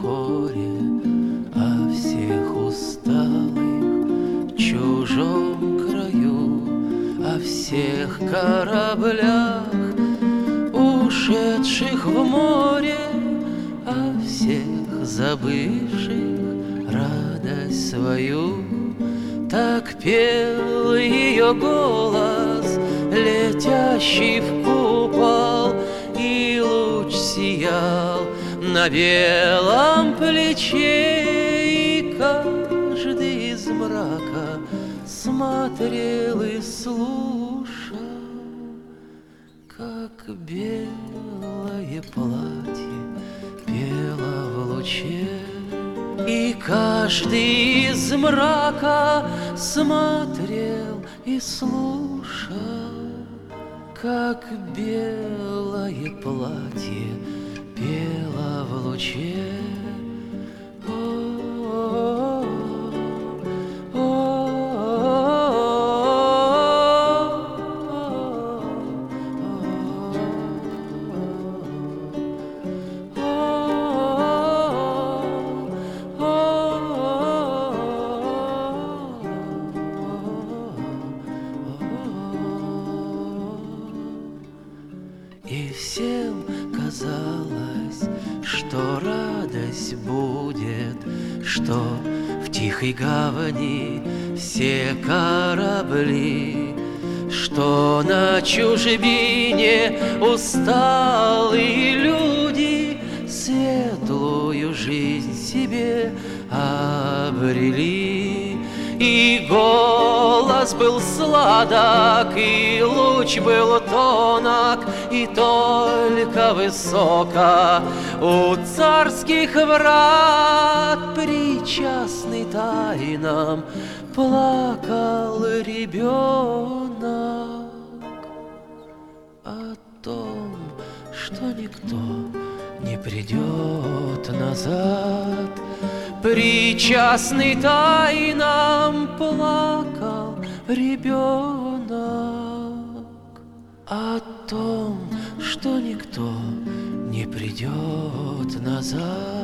горе о всех усталых в чужом краю, о всех кораблях, ушедших в море, о всех забывших радость свою. Так пел ее голос, летящий в купол, и луч сиял на белом плече, и каждый из мрака смотрел и слушал, как белое платье пело в луче. И каждый из мрака смотрел и слушал, как белое платье пело в луче. И всем казалось, что радость будет, что в тихой гавани все корабли, что на чужбине усталые люди светлую жизнь себе обрели. И голос был сладок, и луч был тонок, и только высоко у царских врат, причастный тайнам, плакал ребенок о том, что никто не придет назад. Причастный тайнам, плакал ребенок о том, что никто не придет назад.